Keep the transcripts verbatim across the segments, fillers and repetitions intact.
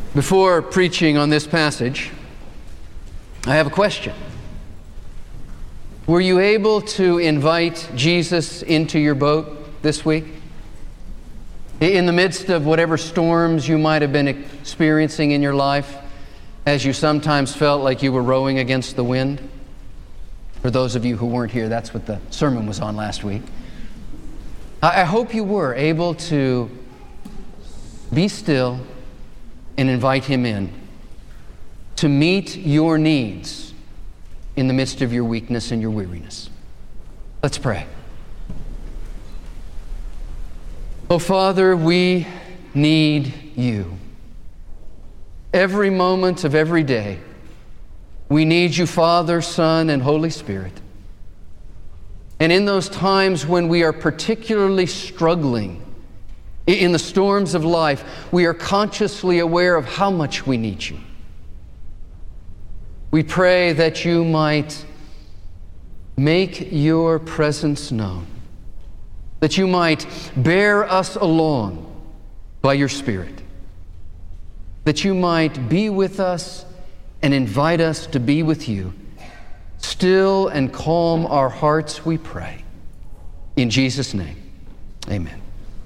Before preaching on this passage, I have a question. Were you able to invite Jesus into your boat this week? In the midst of whatever storms you might have been experiencing in your life, as you sometimes felt like you were rowing against the wind? For those of you who weren't here, that's what the sermon was on last week. I hope you were able to be still and invite Him in to meet your needs in the midst of your weakness and your weariness. Let's pray. Oh, Father, we need You. Every moment of every day, we need You, Father, Son, and Holy Spirit. And in those times when we are particularly struggling in the storms of life, we are consciously aware of how much we need You. We pray that You might make Your presence known, that You might bear us along by Your Spirit, that You might be with us and invite us to be with You. Still and calm our hearts, we pray. In Jesus' name, amen.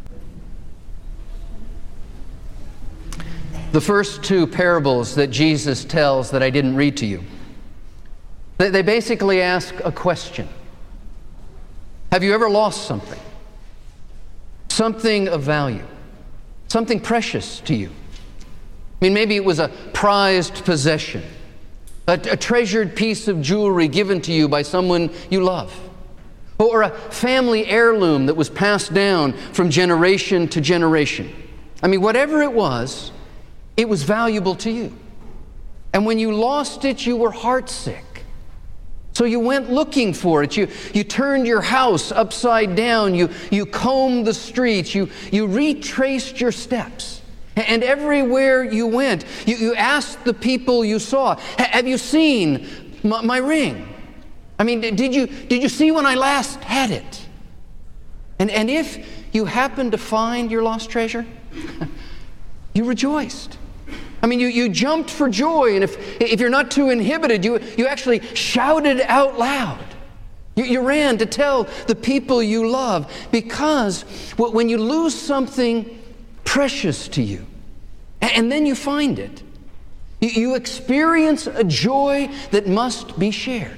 The first two parables that Jesus tells that I didn't read to you, they basically ask a question. Have you ever lost something? Something of value? Something precious to you? I mean, maybe it was a prized possession, a, a treasured piece of jewelry given to you by someone you love, or a family heirloom that was passed down from generation to generation. I mean, whatever it was, it was valuable to you. And when you lost it, you were heartsick. So you went looking for it. You, you turned your house upside down. You, you combed the streets. You, you retraced your steps. And everywhere you went, you, you asked the people you saw, have you seen my, my ring? I mean, did you, did you see when I last had it? And, and if you happened to find your lost treasure, you rejoiced. I mean, you, you jumped for joy, and if, if you're not too inhibited, you, you actually shouted out loud. You, you ran to tell the people you love, because when you lose something precious to you, and then you find it, you, you experience a joy that must be shared.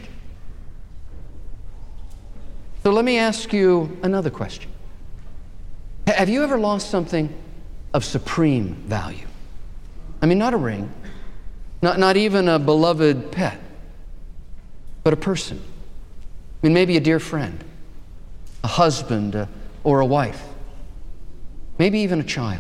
So let me ask you another question. Have you ever lost something of supreme value? I mean, not a ring, not, not even a beloved pet, but a person. I mean, maybe a dear friend, a husband, uh, or a wife, maybe even a child.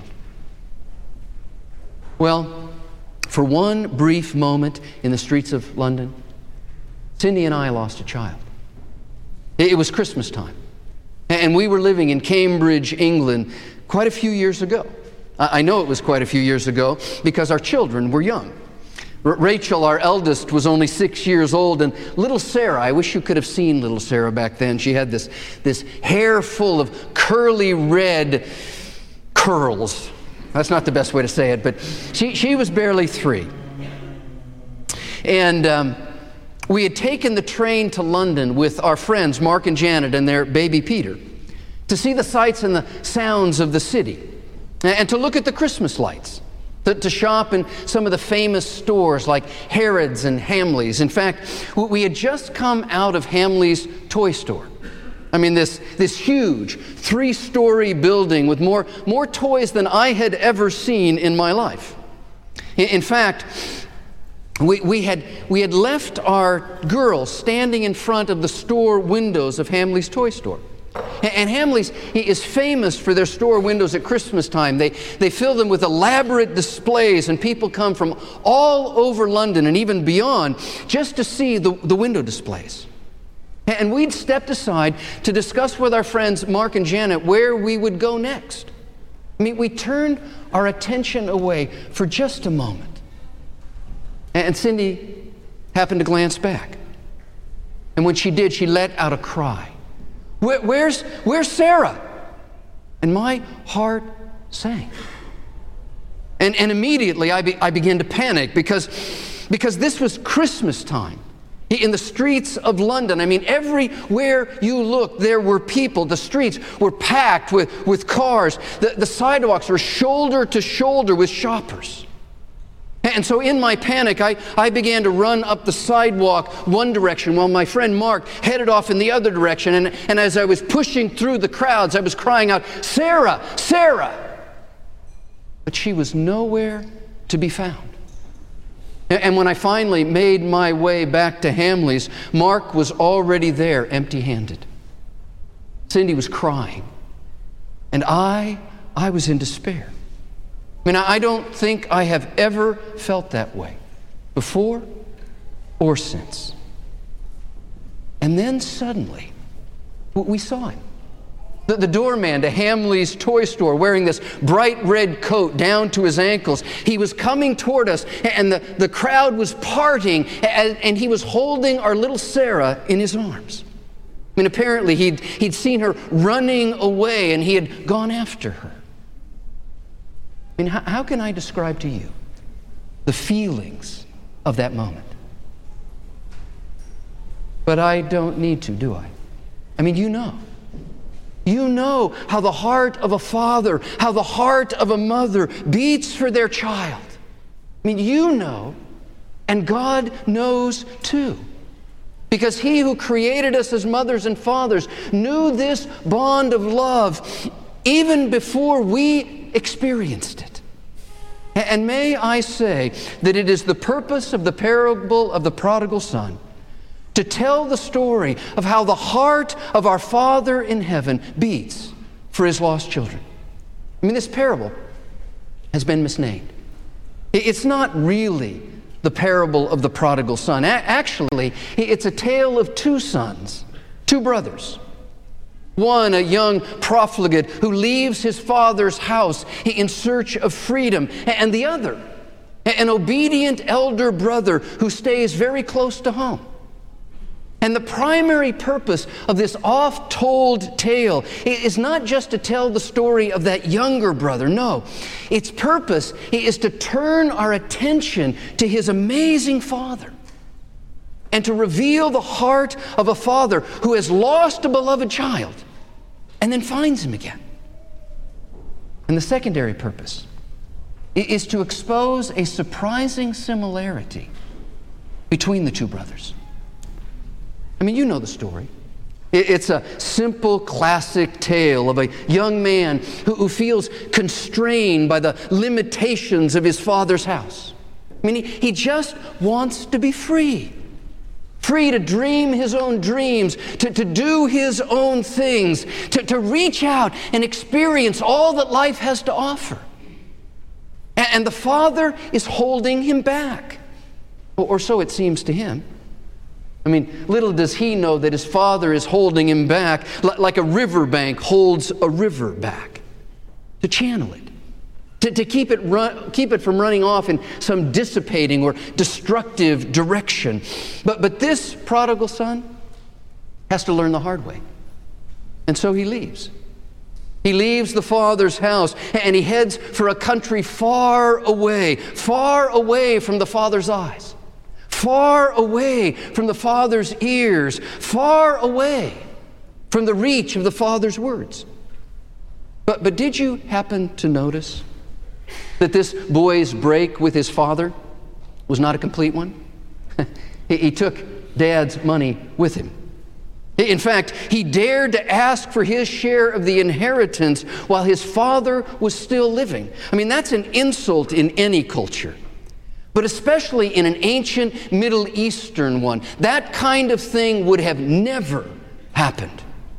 Well, for one brief moment in the streets of London, Cindy and I lost a child. It was Christmas time, and we were living in Cambridge, England, quite a few years ago. I know it was quite a few years ago because our children were young. R- Rachel, our eldest, was only six years old, and little Sarah, I wish you could have seen little Sarah back then. She had this, this hair full of curly red curls. That's not the best way to say it, but she, she was barely three. And um, we had taken the train to London with our friends, Mark and Janet, and their baby Peter, to see the sights and the sounds of the city, and to look at the Christmas lights, to, to shop in some of the famous stores like Harrods and Hamleys. In fact, we had just come out of Hamley's toy store. I mean, this, this huge three-story building with more, more toys than I had ever seen in my life. In, in fact, we, we, had, we had left our girls standing in front of the store windows of Hamley's toy store. And Hamley's is famous for their store windows at Christmas time. They, they fill them with elaborate displays, and people come from all over London and even beyond just to see the, the window displays. And we'd stepped aside to discuss with our friends Mark and Janet where we would go next. I mean, we turned our attention away for just a moment. And Cindy happened to glance back. And when she did, she let out a cry. Where, where's, where's Sarah? And my heart sank. And, and immediately I, be, I began to panic because, because this was Christmas time. In the streets of London, I mean, everywhere you looked, there were people. The streets were packed with, with cars. The, the sidewalks were shoulder to shoulder with shoppers. And so in my panic, I, I began to run up the sidewalk one direction while my friend Mark headed off in the other direction. And, and as I was pushing through the crowds, I was crying out, "Sarah, Sarah!" But she was nowhere to be found. And when I finally made my way back to Hamleys, Mark was already there, empty-handed. Cindy was crying. And I, I was in despair. I mean, I don't think I have ever felt that way, before or since. And then suddenly, we saw him. The, the doorman to Hamley's toy store, wearing this bright red coat down to his ankles, he was coming toward us, and the, the crowd was parting, and, and he was holding our little Sarah in his arms. I mean, apparently he'd, he'd seen her running away, and he had gone after her. I mean, how, how can I describe to you the feelings of that moment? But I don't need to, do I? I mean, you know. You know how the heart of a father, how the heart of a mother beats for their child. I mean, you know, and God knows too. Because He who created us as mothers and fathers knew this bond of love even before we experienced it. And may I say that it is the purpose of the parable of the prodigal son to tell the story of how the heart of our Father in heaven beats for His lost children. I mean, this parable has been misnamed. It's not really the parable of the prodigal son. Actually, it's a tale of two sons, two brothers. One, a young profligate who leaves his father's house in search of freedom, and the other, an obedient elder brother who stays very close to home. And the primary purpose of this oft-told tale is not just to tell the story of that younger brother. No, its purpose is to turn our attention to his amazing father and to reveal the heart of a father who has lost a beloved child and then finds him again. And the secondary purpose is to expose a surprising similarity between the two brothers. I mean, you know the story. It's a simple, classic tale of a young man who, who feels constrained by the limitations of his father's house. I mean, he, he just wants to be free. Free to dream his own dreams, to, to do his own things, to, to reach out and experience all that life has to offer. And, and the father is holding him back, or, or so it seems to him. I mean, little does he know that his father is holding him back like a riverbank holds a river back, to channel it, to, to keep it run, keep it from running off in some dissipating or destructive direction. But, but this prodigal son has to learn the hard way. And so he leaves. He leaves the father's house and he heads for a country far away, far away from the father's eyes. Far away from the Father's ears, far away from the reach of the Father's words. But, but did you happen to notice that this boy's break with his father was not a complete one? he, he took Dad's money with him. In fact, he dared to ask for his share of the inheritance while his father was still living. I mean, that's an insult in any culture. But especially in an ancient Middle Eastern one, that kind of thing would have never happened.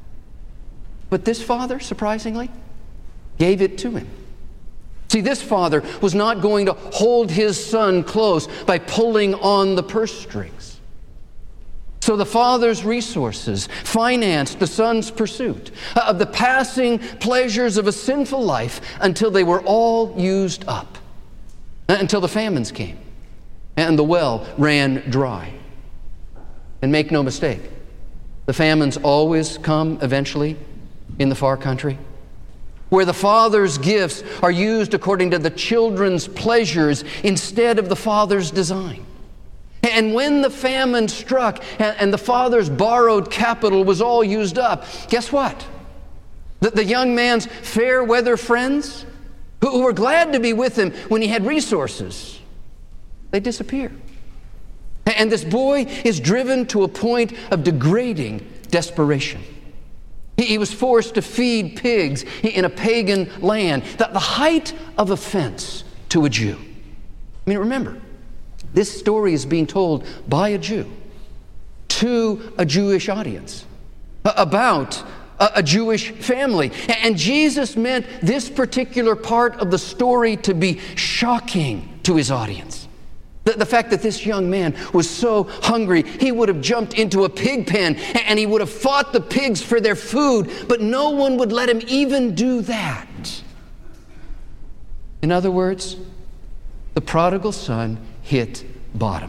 But this father, surprisingly, gave it to him. See, this father was not going to hold his son close by pulling on the purse strings. So the father's resources financed the son's pursuit of the passing pleasures of a sinful life until they were all used up, until the famines came and the well ran dry. And make no mistake, the famines always come eventually in the far country. where the father's gifts are used according to the children's pleasures instead of the father's design. And when the famine struck and the father's borrowed capital was all used up, guess what? The, the young man's fair weather friends, who, who were glad to be with him when he had resources, they disappear. And this boy is driven to a point of degrading desperation. He was forced to feed pigs in a pagan land, the, the height of offense to a Jew. I mean, remember, this story is being told by a Jew to a Jewish audience about a, a Jewish family. And Jesus meant this particular part of the story to be shocking to his audience. The, the fact that this young man was so hungry, he would have jumped into a pig pen and he would have fought the pigs for their food, but no one would let him even do that. In other words, the prodigal son hit bottom.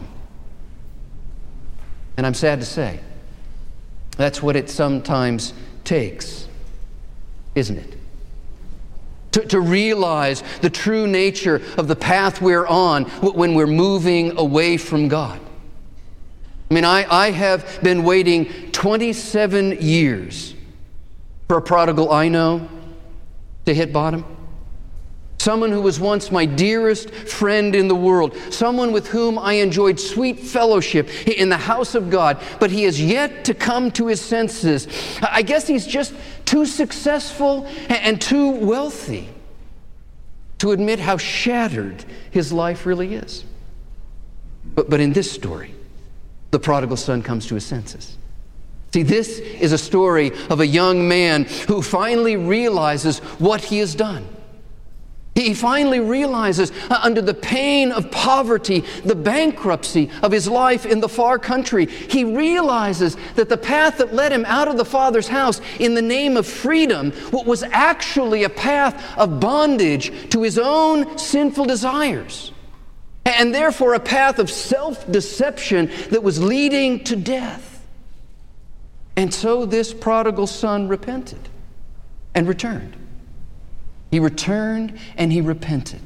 And I'm sad to say, that's what it sometimes takes, isn't it? To, to realize the true nature of the path we're on when we're moving away from God. I mean, I, I have been waiting twenty-seven years for a prodigal I know to hit bottom. Someone who was once my dearest friend in the world, someone with whom I enjoyed sweet fellowship in the house of God, but he has yet to come to his senses. I guess he's just too successful and too wealthy to admit how shattered his life really is. But, but in this story, the prodigal son comes to his senses. See, this is a story of a young man who finally realizes what he has done. He finally realizes, uh, under the pain of poverty, the bankruptcy of his life in the far country, he realizes that the path that led him out of the Father's house in the name of freedom was actually a path of bondage to his own sinful desires, and therefore a path of self-deception that was leading to death. And so this prodigal son repented and returned. He returned and he repented.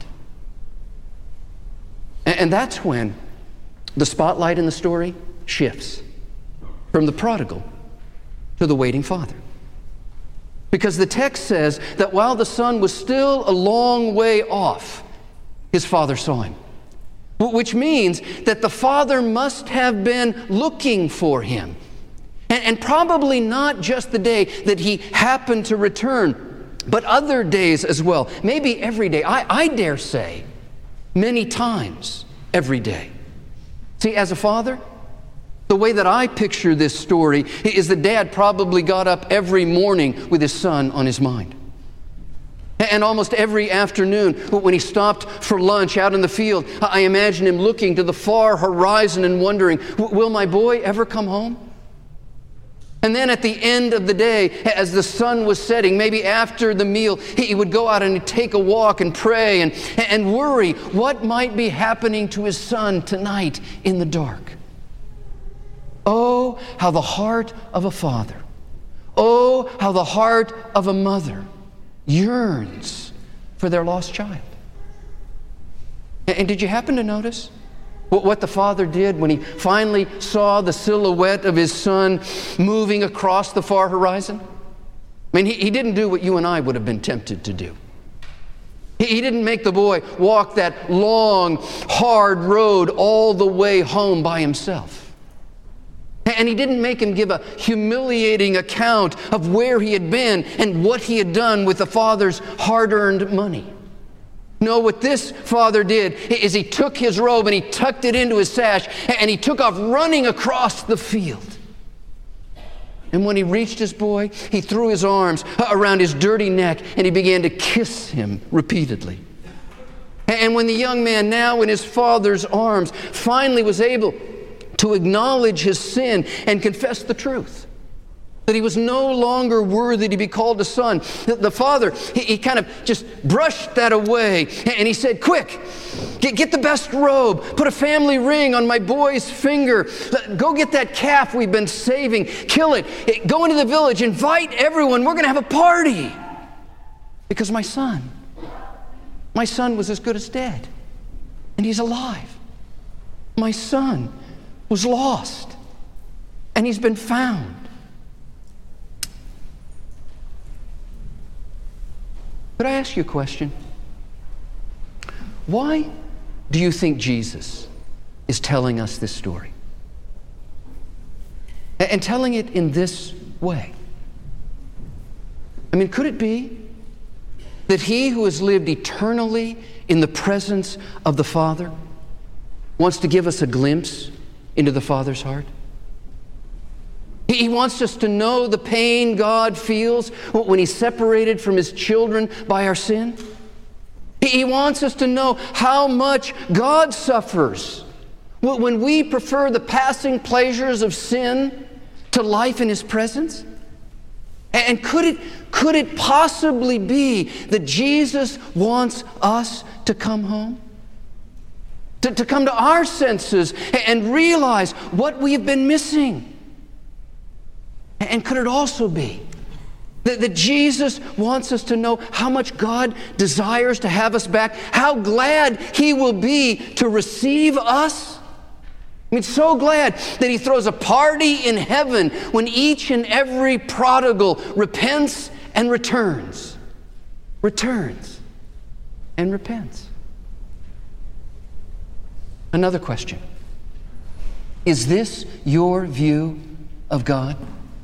And that's when the spotlight in the story shifts from the prodigal to the waiting father. Because the text says that while the son was still a long way off, his father saw him. Which means that the father must have been looking for him. And probably not just the day that he happened to return, but other days as well, maybe every day. I, I dare say many times every day. See, as a father, the way that I picture this story is that dad probably got up every morning with his son on his mind. And almost every afternoon when he stopped for lunch out in the field, I imagine him looking to the far horizon and wondering, will my boy ever come home? And then at the end of the day, as the sun was setting, maybe after the meal, he would go out and take a walk and pray and, and worry what might be happening to his son tonight in the dark. Oh, how the heart of a father, oh, how the heart of a mother yearns for their lost child. And did you happen to notice what the father did when he finally saw the silhouette of his son moving across the far horizon? I mean, he, he didn't do what you and I would have been tempted to do. He, he didn't make the boy walk that long, hard road all the way home by himself. And he didn't make him give a humiliating account of where he had been and what he had done with the father's hard-earned money. No, what this father did is he took his robe and he tucked it into his sash and he took off running across the field. And when he reached his boy, he threw his arms around his dirty neck and he began to kiss him repeatedly. And when the young man, now in his father's arms, finally was able to acknowledge his sin and confess the truth, that he was no longer worthy to be called a son, the father, he, he kind of just brushed that away and he said, quick, get, get the best robe, put a family ring on my boy's finger, go get that calf we've been saving, kill it, go into the village, invite everyone, we're going to have a party. Because my son, my son was as good as dead, and he's alive. My son was lost, and he's been found. Could I ask you a question? Why do you think Jesus is telling us this story? And telling it in this way? I mean, could it be that he who has lived eternally in the presence of the Father wants to give us a glimpse into the Father's heart? He wants us to know the pain God feels when He's separated from His children by our sin. He wants us to know how much God suffers when we prefer the passing pleasures of sin to life in His presence. And could it, could it possibly be that Jesus wants us to come home? To, to come to our senses and realize what we've been missing? And could it also be that, that Jesus wants us to know how much God desires to have us back, how glad He will be to receive us? I mean, so glad that He throws a party in heaven when each and every prodigal repents and returns. Returns and repents. Another question. Is this your view of God?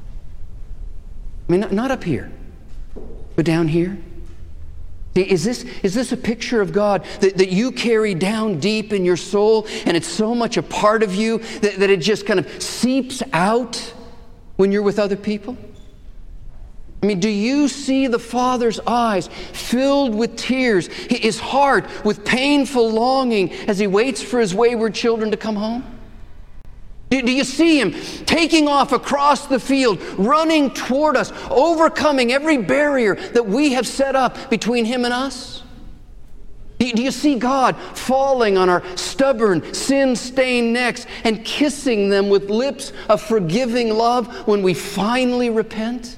I mean, not up here, but down here. Is this, is this a picture of God that, that you carry down deep in your soul, and it's so much a part of you that, that it just kind of seeps out when you're with other people? I mean, do you see the Father's eyes filled with tears, His heart with painful longing as He waits for His wayward children to come home? Do, do you see Him taking off across the field, running toward us, overcoming every barrier that we have set up between Him and us? Do, do you see God falling on our stubborn, sin-stained necks and kissing them with lips of forgiving love when we finally repent?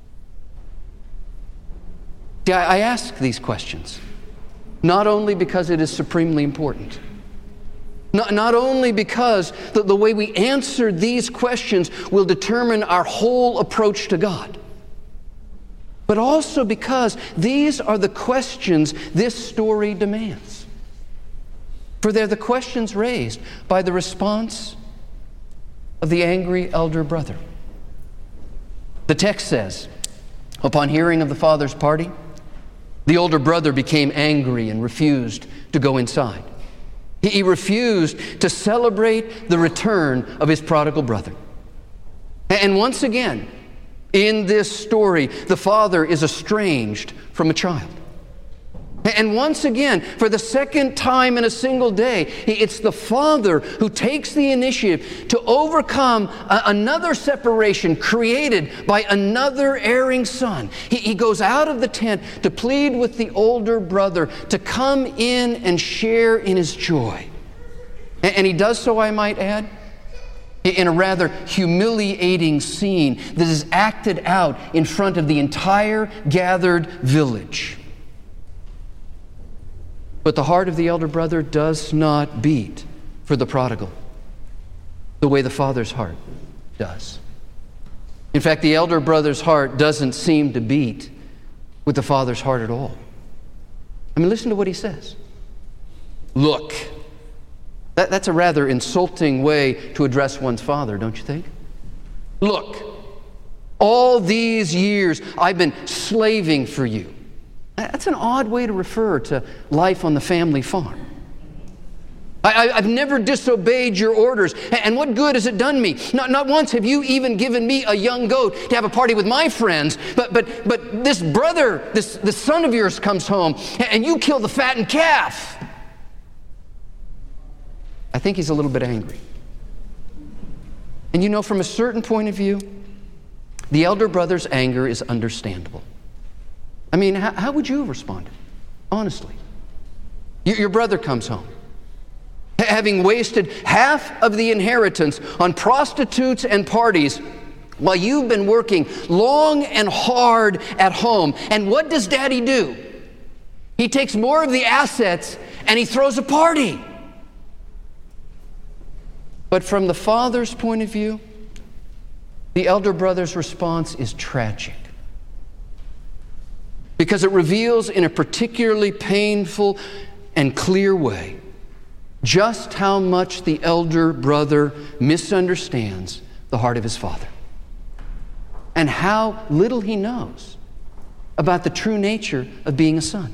See, I, I ask these questions not only because it is supremely important, Not, not only because the, the way we answer these questions will determine our whole approach to God, but also because these are the questions this story demands. For they're the questions raised by the response of the angry elder brother. The text says, upon hearing of the father's party, the older brother became angry and refused to go inside. He refused to celebrate the return of his prodigal brother. And once again, in this story, the father is estranged from a child. And once again, for the second time in a single day, it's the father who takes the initiative to overcome a, another separation created by another erring son. He, he goes out of the tent to plead with the older brother to come in and share in his joy. And, and he does so, I might add, in a rather humiliating scene that is acted out in front of the entire gathered village. But the heart of the elder brother does not beat for the prodigal the way the father's heart does. In fact, the elder brother's heart doesn't seem to beat with the father's heart at all. I mean, listen to what he says. Look. That, that's a rather insulting way to address one's father, don't you think? Look, all these years I've been slaving for you. That's an odd way to refer to life on the family farm. I, I've never disobeyed your orders, and what good has it done me? Not, not once have you even given me a young goat to have a party with my friends, but but but this brother, this, this son of yours comes home, and you kill the fattened calf. I think he's a little bit angry. And you know, from a certain point of view, the elder brother's anger is understandable. I mean, how, how would you have responded? Honestly. Your, your brother comes home, having wasted half of the inheritance on prostitutes and parties, while you've been working long and hard at home. And what does Daddy do? He takes more of the assets and he throws a party. But from the father's point of view, the elder brother's response is tragic, because it reveals in a particularly painful and clear way just how much the elder brother misunderstands the heart of his father, and how little he knows about the true nature of being a son.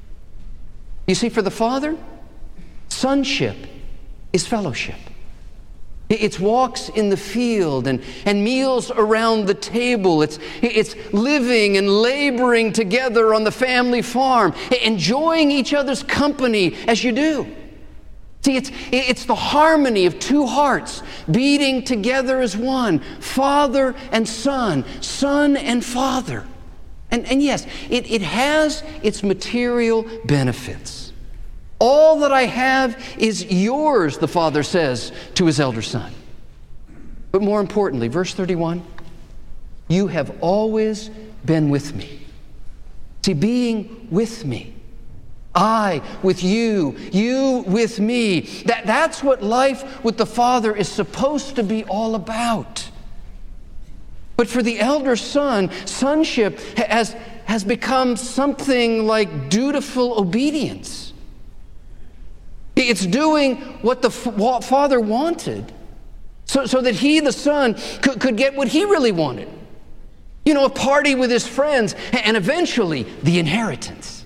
You see, for the father, sonship is fellowship. It's walks in the field and, and meals around the table. It's, it's living and laboring together on the family farm, enjoying each other's company as you do. See, it's, it's the harmony of two hearts beating together as one, father and son, son and father. And, and yes, it, it has its material benefits. All that I have is yours, the father says to his elder son. But more importantly, verse thirty-one, you have always been with me. See, being with me. I with you, you with me. That, that's what life with the Father is supposed to be all about. But for the elder son, sonship has, has become something like dutiful obedience. It's doing what the f- Father wanted so, so that he, the son, could, could get what he really wanted. You know, a party with his friends, and eventually the inheritance.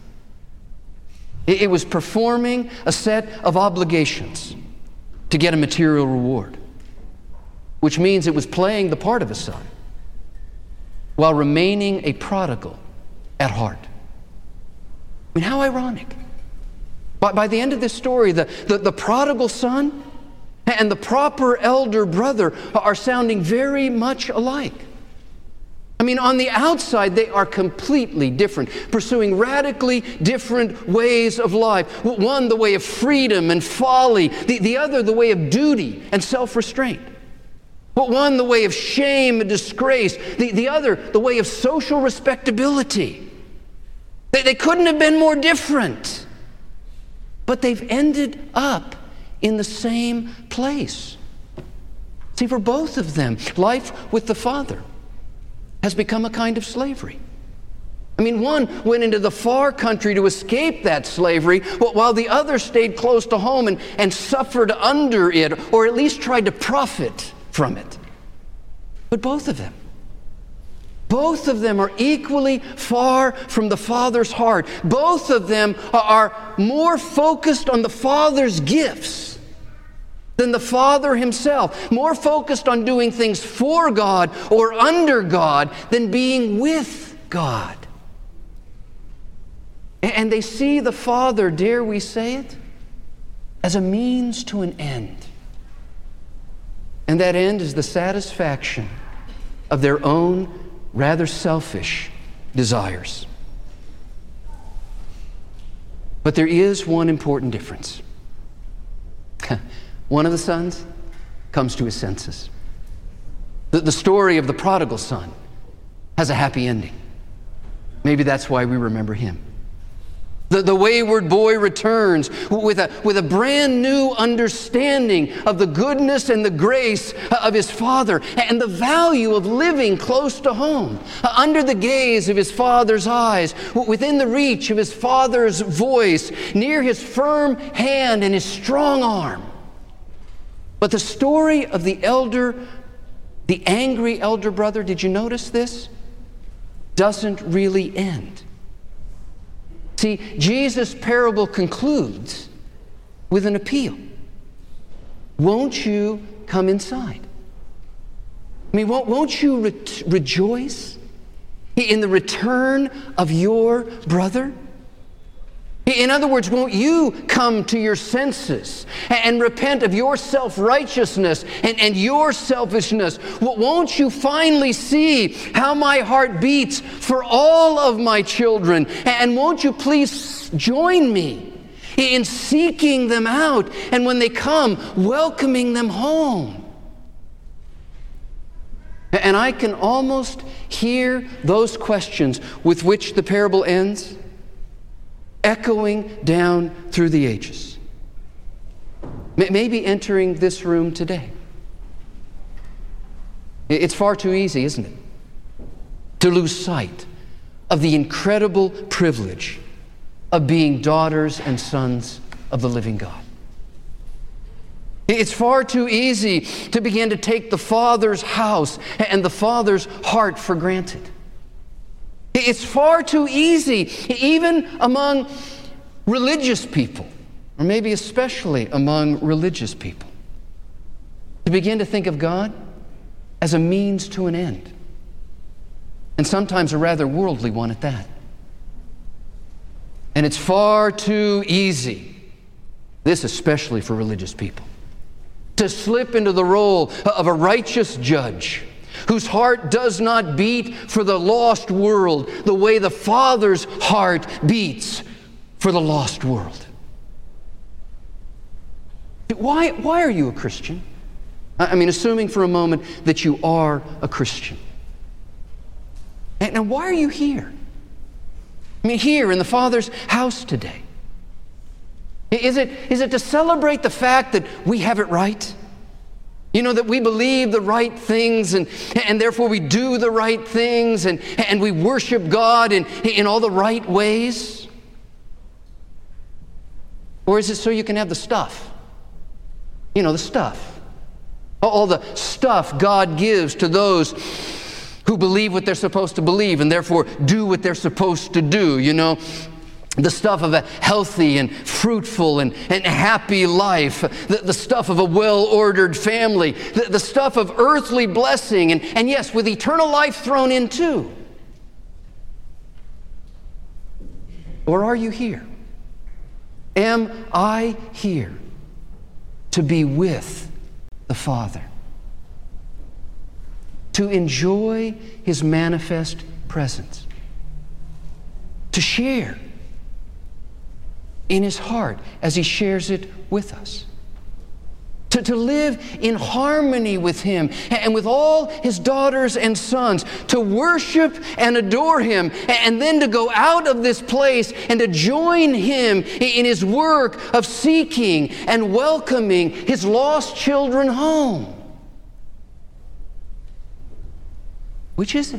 It, it was performing a set of obligations to get a material reward, which means it was playing the part of a son while remaining a prodigal at heart. I mean, how ironic. By, by the end of this story, the, the, the prodigal son and the proper elder brother are sounding very much alike. I mean, on the outside, they are completely different, pursuing radically different ways of life. One, the way of freedom and folly. The, the other, the way of duty and self-restraint. But one, the way of shame and disgrace. The, the other, the way of social respectability. They, they couldn't have been more different. But they've ended up in the same place. See, for both of them, life with the Father has become a kind of slavery. I mean, one went into the far country to escape that slavery, while the other stayed close to home and, and suffered under it, or at least tried to profit from it. But both of them, both of them are equally far from the Father's heart. Both of them are more focused on the Father's gifts than the Father himself, more focused on doing things for God or under God than being with God. And they see the Father, dare we say it, as a means to an end. And that end is the satisfaction of their own rather selfish desires. But there is one important difference. One of the sons comes to his senses. The, the story of the prodigal son has a happy ending. Maybe that's why we remember him. The, the wayward boy returns with a, with a brand new understanding of the goodness and the grace of his father and the value of living close to home, under the gaze of his father's eyes, within the reach of his father's voice, near his firm hand and his strong arm. But the story of the elder, the angry elder brother, did you notice this? Doesn't really end. See, Jesus' parable concludes with an appeal. Won't you come inside? I mean, won't, won't you re- rejoice in the return of your brother? In other words, won't you come to your senses and repent of your self-righteousness and, and your selfishness? Won't you finally see how my heart beats for all of my children? And won't you please join me in seeking them out, and when they come, welcoming them home? And I can almost hear those questions with which the parable ends echoing down through the ages. Maybe entering this room today. It's far too easy, isn't it, to lose sight of the incredible privilege of being daughters and sons of the living God. It's far too easy to begin to take the Father's house and the Father's heart for granted. It's far too easy, even among religious people, or maybe especially among religious people, to begin to think of God as a means to an end, and sometimes a rather worldly one at that. And it's far too easy, this especially for religious people, to slip into the role of a righteous judge whose heart does not beat for the lost world the way the Father's heart beats for the lost world. Why, why are you a Christian? I mean, assuming for a moment that you are a Christian. And, and why are you here? I mean, here in the Father's house today. Is it, is it to celebrate the fact that we have it right? You know, that we believe the right things and, and therefore we do the right things and, and we worship God in, in all the right ways? Or is it so you can have the stuff? You know, the stuff. All the stuff God gives to those who believe what they're supposed to believe and therefore do what they're supposed to do, you know. The stuff of a healthy and fruitful and, and happy life. The, the stuff of a well-ordered family. The, the stuff of earthly blessing. And, and yes, with eternal life thrown in too. Or are you here? Am I here to be with the Father? To enjoy His manifest presence? To share in His heart as He shares it with us. To, to live in harmony with Him and with all His daughters and sons. To worship and adore Him and then to go out of this place and to join Him in His work of seeking and welcoming His lost children home. Which is it?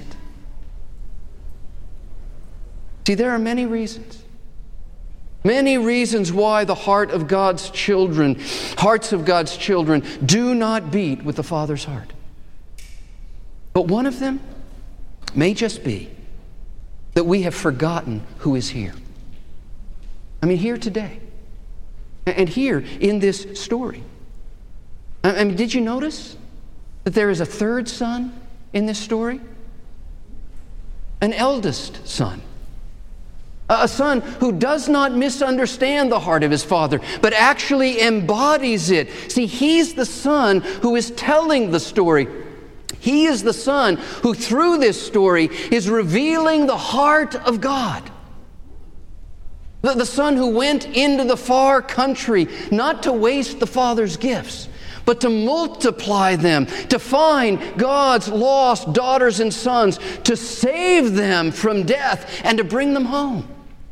See, there are many reasons. Many reasons why the heart of God's children, hearts of God's children, do not beat with the Father's heart. But one of them may just be that we have forgotten who is here. I mean, here today. And here in this story. I mean, did you notice that there is a third son in this story? An eldest son. A son who does not misunderstand the heart of his father, but actually embodies it. See, he's the son who is telling the story. He is the son who, through this story, is revealing the heart of God. The, the son who went into the far country, not to waste the father's gifts, but to multiply them, to find God's lost daughters and sons, to save them from death, and to bring them home.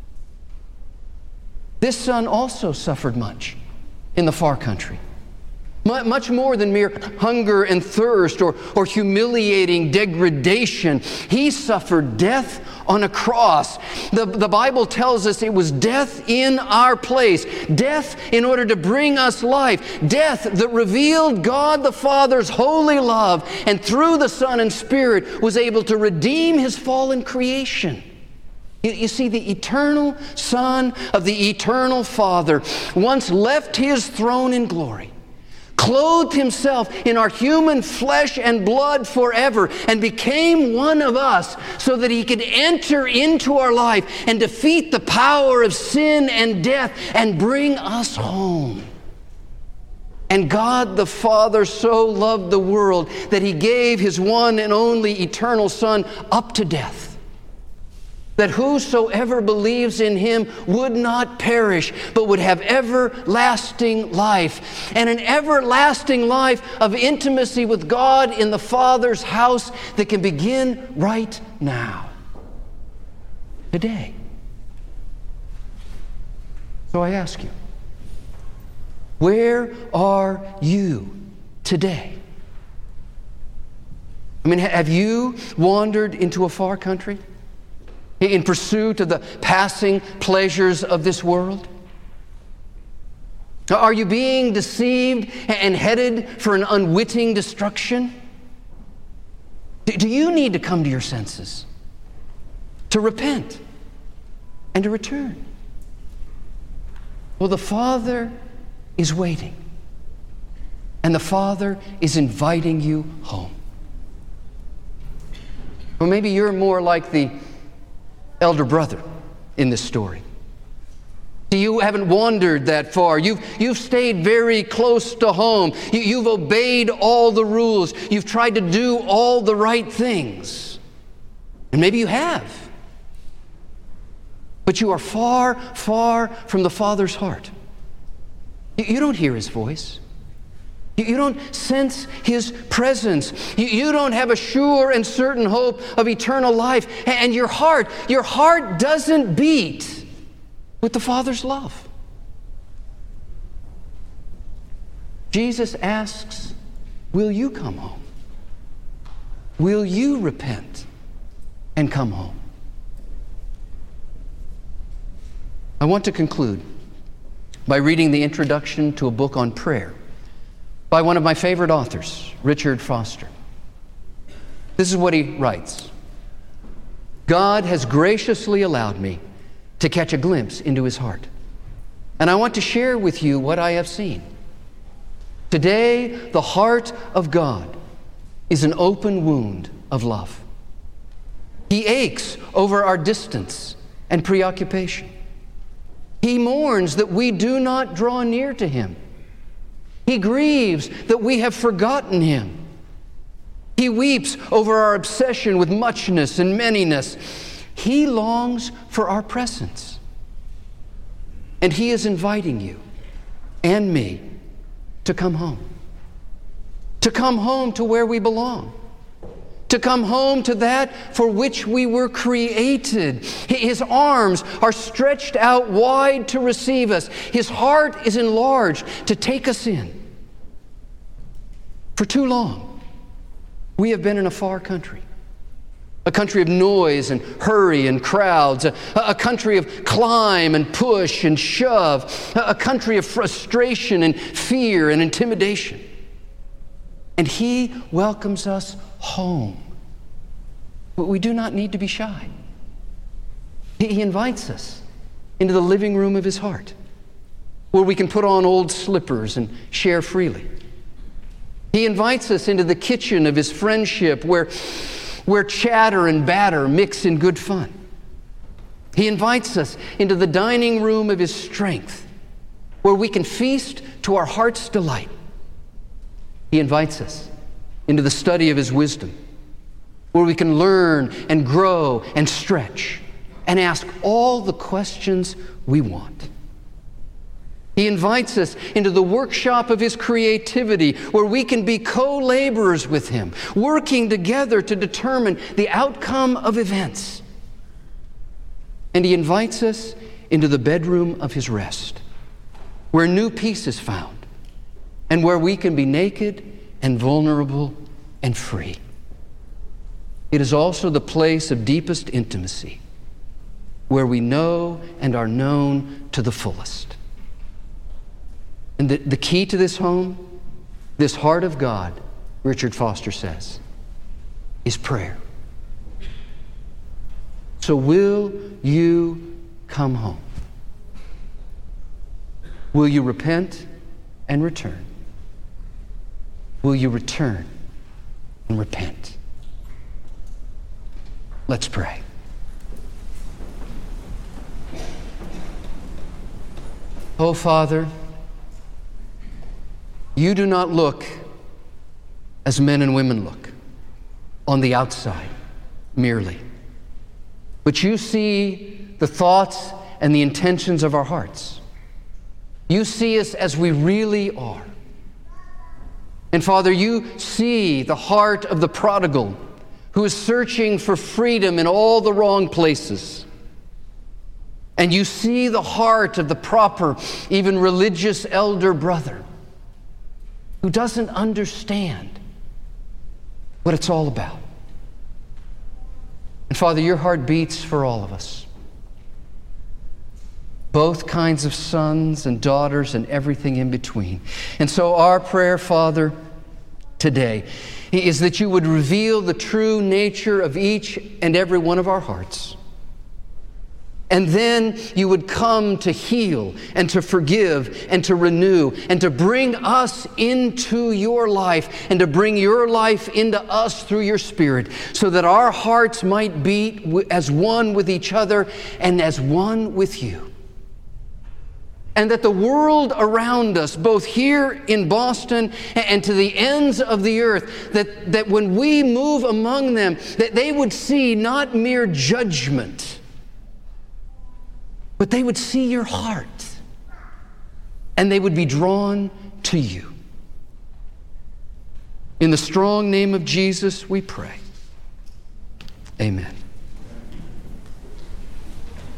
This son also suffered much in the far country. Much more than mere hunger and thirst or, or humiliating degradation. He suffered death on a cross. The, the Bible tells us it was death in our place. Death in order to bring us life. Death that revealed God the Father's holy love and through the Son and Spirit was able to redeem His fallen creation. You, you see, the eternal Son of the eternal Father once left His throne in glory, clothed Himself in our human flesh and blood forever, and became one of us so that He could enter into our life and defeat the power of sin and death and bring us home. And God the Father so loved the world that He gave His one and only eternal Son up to death, that whosoever believes in him would not perish, but would have everlasting life. And an everlasting life of intimacy with God in the Father's house that can begin right now, today. So I ask you, where are you today? I mean, have you wandered into a far country in pursuit of the passing pleasures of this world? Are you being deceived and headed for an unwitting destruction? Do you need to come to your senses, to repent, and to return? Well, the Father is waiting, and the Father is inviting you home. Or maybe you're more like the elder brother in this story. You haven't wandered that far. You've, you've stayed very close to home. You, you've obeyed all the rules. You've tried to do all the right things. And maybe you have. But you are far, far from the Father's heart. You, you don't hear His voice. You don't sense His presence. You don't have a sure and certain hope of eternal life. And your heart, your heart doesn't beat with the Father's love. Jesus asks, will you come home? Will you repent and come home? I want to conclude by reading the introduction to a book on prayer by one of my favorite authors, Richard Foster. This is what he writes. God has graciously allowed me to catch a glimpse into His heart, and I want to share with you what I have seen. Today, the heart of God is an open wound of love. He aches over our distance and preoccupation. He mourns that we do not draw near to Him. He grieves that we have forgotten Him. He weeps over our obsession with muchness and manyness. He longs for our presence. And He is inviting you and me to come home. To come home to where we belong. To come home to that for which we were created. His arms are stretched out wide to receive us. His heart is enlarged to take us in. For too long, we have been in a far country. A country of noise and hurry and crowds. A, a country of climb and push and shove. A, a country of frustration and fear and intimidation. And He welcomes us home. But we do not need to be shy. He, he invites us into the living room of His heart, where we can put on old slippers and share freely. He invites us into the kitchen of His friendship, where, where chatter and batter mix in good fun. He invites us into the dining room of His strength, where we can feast to our heart's delight. He invites us into the study of His wisdom, where we can learn and grow and stretch and ask all the questions we want. He invites us into the workshop of His creativity, where we can be co-laborers with Him, working together to determine the outcome of events. And He invites us into the bedroom of His rest, where new peace is found, and where we can be naked and vulnerable and free. It is also the place of deepest intimacy, where we know and are known to the fullest. And the, the key to this home, this heart of God, Richard Foster says, is prayer. So will you come home? Will you repent and return? Will you return and repent? Let's pray. Oh, Father, You do not look as men and women look, on the outside merely. but you see the thoughts and the intentions of our hearts. You see us as we really are. And Father, you see the heart of the prodigal who is searching for freedom in all the wrong places. And you see the heart of the proper, even religious elder brother who doesn't understand what it's all about. And Father, your heart beats for all of us. Both kinds of sons and daughters and everything in between. And so our prayer, Father, today is that you would reveal the true nature of each and every one of our hearts. And then you would come to heal and to forgive and to renew and to bring us into your life and to bring your life into us through your Spirit, so that our hearts might beat as one with each other and as one with you. And that the world around us, both here in Boston and to the ends of the earth, that, that when we move among them, that they would see not mere judgment, but they would see your heart, and they would be drawn to you. In the strong name of Jesus, we pray. Amen.